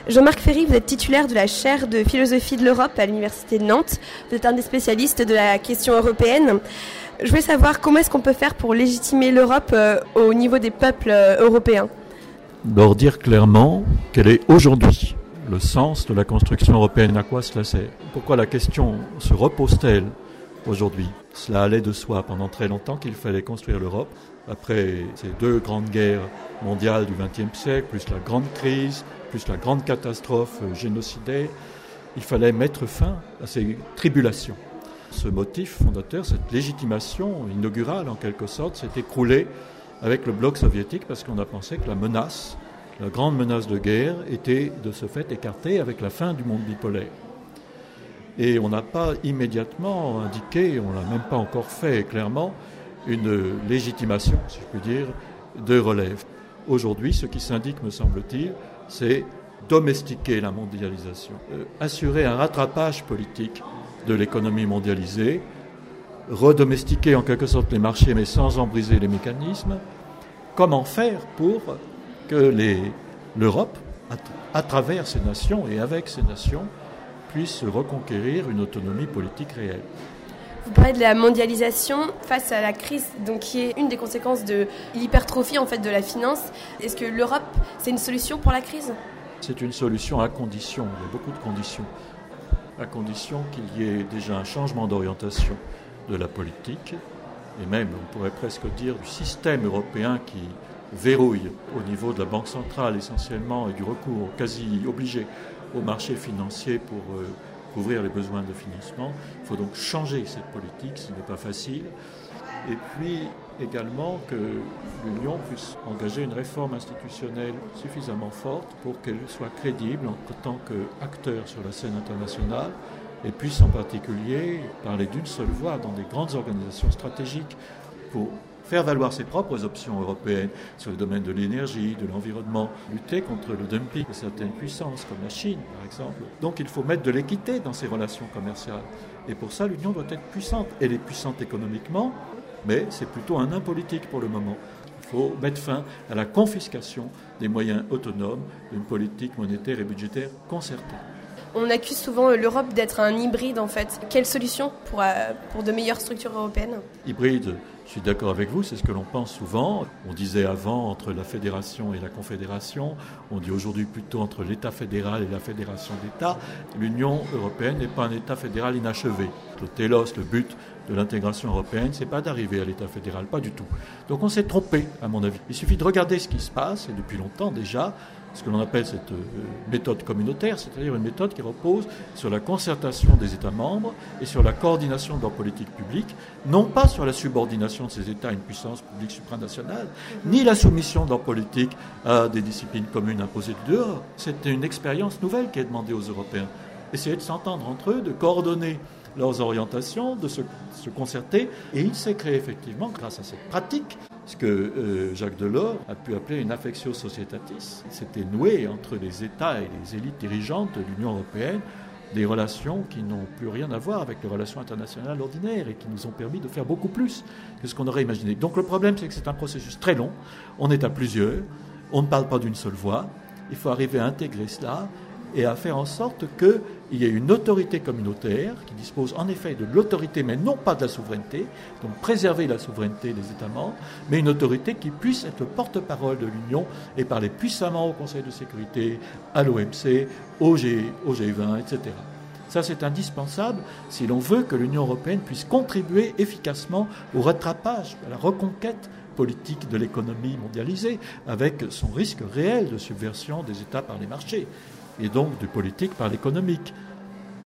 Jean-Marc Ferry, vous êtes titulaire de la chaire de philosophie de l'Europe à l'Université de Nantes. Vous êtes un des spécialistes de la question européenne. Je voulais savoir comment est-ce qu'on peut faire pour légitimer l'Europe au niveau des peuples européens. Leur dire clairement quel est aujourd'hui le sens de la construction européenne, à quoi cela sert. Pourquoi la question se repose-t-elle aujourd'hui? Cela allait de soi pendant très longtemps qu'il fallait construire l'Europe. Après ces deux grandes guerres mondiales du XXe siècle, plus la grande crise, plus la grande catastrophe génocidaire, il fallait mettre fin à ces tribulations. Ce motif fondateur, cette légitimation inaugurale en quelque sorte, s'est écroulée avec le bloc soviétique parce qu'on a pensé que la menace, la grande menace de guerre, était de ce fait écartée avec la fin du monde bipolaire. Et on n'a pas immédiatement indiqué, on ne l'a même pas encore fait clairement, une légitimation, si je puis dire, de relève. Aujourd'hui, ce qui s'indique, me semble-t-il, c'est domestiquer la mondialisation, assurer un rattrapage politique de l'économie mondialisée, redomestiquer en quelque sorte les marchés, mais sans en briser les mécanismes. Comment faire pour que l'Europe, à travers ces nations et avec ces nations, puisse reconquérir une autonomie politique réelle? Vous parlez de la mondialisation face à la crise, donc qui est une des conséquences de l'hypertrophie en fait de la finance. Est-ce que l'Europe, c'est une solution pour la crise? C'est une solution à condition, il y a beaucoup de conditions. À condition qu'il y ait déjà un changement d'orientation de la politique, et même, on pourrait presque dire, du système européen qui verrouille au niveau de la Banque centrale essentiellement et du recours quasi obligé au marché financier pour couvrir les besoins de financement. Il faut donc changer cette politique, ce n'est pas facile. Et puis également que l'Union puisse engager une réforme institutionnelle suffisamment forte pour qu'elle soit crédible en tant qu'acteur sur la scène internationale et puisse en particulier parler d'une seule voix dans des grandes organisations stratégiques pour faire valoir ses propres options européennes sur le domaine de l'énergie, de l'environnement, lutter contre le dumping de certaines puissances comme la Chine par exemple. Donc il faut mettre de l'équité dans ces relations commerciales. Et pour ça, l'Union doit être puissante. Elle est puissante économiquement, mais c'est plutôt un nain politique pour le moment. Il faut mettre fin à la confiscation des moyens autonomes d'une politique monétaire et budgétaire concertée. On accuse souvent l'Europe d'être un hybride en fait. Quelle solution pour de meilleures structures européennes? Hybride, je suis d'accord avec vous, c'est ce que l'on pense souvent. On disait avant entre la fédération et la confédération, on dit aujourd'hui plutôt entre l'État fédéral et la fédération d'États. L'Union européenne n'est pas un État fédéral inachevé. Le télos, le but de l'intégration européenne, c'est pas d'arriver à l'État fédéral, pas du tout. Donc on s'est trompé, à mon avis. Il suffit de regarder ce qui se passe, et depuis longtemps déjà, ce que l'on appelle cette méthode communautaire, c'est-à-dire une méthode qui repose sur la concertation des États membres et sur la coordination de leur politique publique, non pas sur la subordination de ces États à une puissance publique supranationale, ni la soumission de leur politique à des disciplines communes imposées de dehors. C'est une expérience nouvelle qui est demandée aux Européens. Essayer de s'entendre entre eux, de coordonner leurs orientations, de se concerter. Et il s'est créé effectivement, grâce à cette pratique, ce que Jacques Delors a pu appeler une affectio societatis. C'était noué entre les États et les élites dirigeantes de l'Union européenne des relations qui n'ont plus rien à voir avec les relations internationales ordinaires et qui nous ont permis de faire beaucoup plus que ce qu'on aurait imaginé. Donc le problème, c'est que c'est un processus très long. On est à plusieurs, on ne parle pas d'une seule voix. Il faut arriver à intégrer cela et à faire en sorte qu'il y ait une autorité communautaire qui dispose en effet de l'autorité, mais non pas de la souveraineté, donc préserver la souveraineté des États membres, mais une autorité qui puisse être le porte-parole de l'Union et parler puissamment au Conseil de sécurité, à l'OMC, au G20, etc. Ça, c'est indispensable si l'on veut que l'Union européenne puisse contribuer efficacement au rattrapage, à la reconquête politique de l'économie mondialisée, avec son risque réel de subversion des États par les marchés et donc de politique par l'économique.